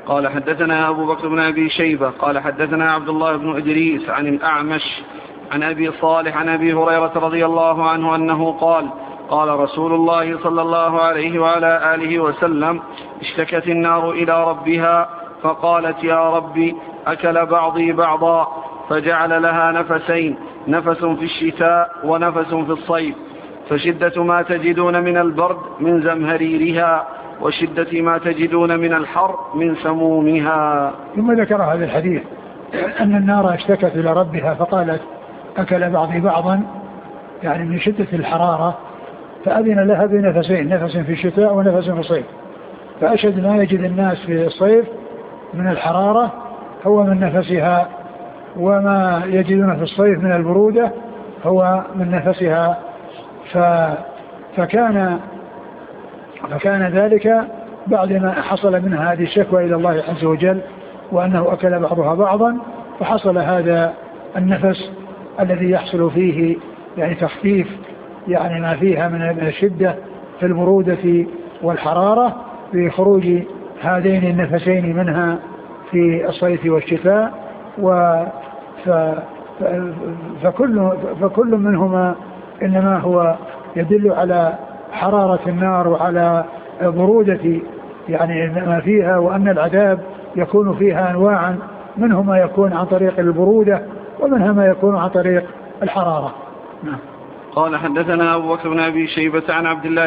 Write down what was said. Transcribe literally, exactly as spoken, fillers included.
قال حدثنا أبو بكر بن أبي شيبة قال حدثنا عبد الله بن إدريس عن الأعمش عن أبي صالح عن أبي هريرة رضي الله عنه أنه قال قال رسول الله صلى الله عليه وعلى آله وسلم اشتكت النار إلى ربها فقالت يا رب أكل بعضي بعضا فجعل لها نفسين نفس في الشتاء ونفس في الصيف فشدة ما تجدون من البرد من زمهريرها وشدة ما تجدون من الحر من سمومها. ثم ذكر هذا الحديث أن النار اشتكت إلى ربها فقالت أكل بعضي بعضا يعني من شدة الحرارة فأذن لها بنفسين نفس في الشتاء ونفس في الصيف فأشد ما يجد الناس في الصيف من الحرارة هو من نفسها وما يجدون في الصيف من البرودة هو من نفسها ف فكان فكان ذلك بعدما حصل منها هذه الشكوى إلى الله عز وجل وأنه أكل بعضها بعضا فحصل هذا النفس الذي يحصل فيه يعني تخفيف يعني ما فيها من الشدة في البرودة والحرارة بخروج هذين النفسين منها في الصيف والشتاء و ف... فكل... فكل منهما إنما هو يدل على حرارة النار وعلى برودة يعني ما فيها وأن العذاب يكون فيها أنواعا منه ما يكون عن طريق البرودة ومنها ما يكون عن طريق الحرارة. قال حدثنا أبو بكر بن أبي شيبة عن عبد الله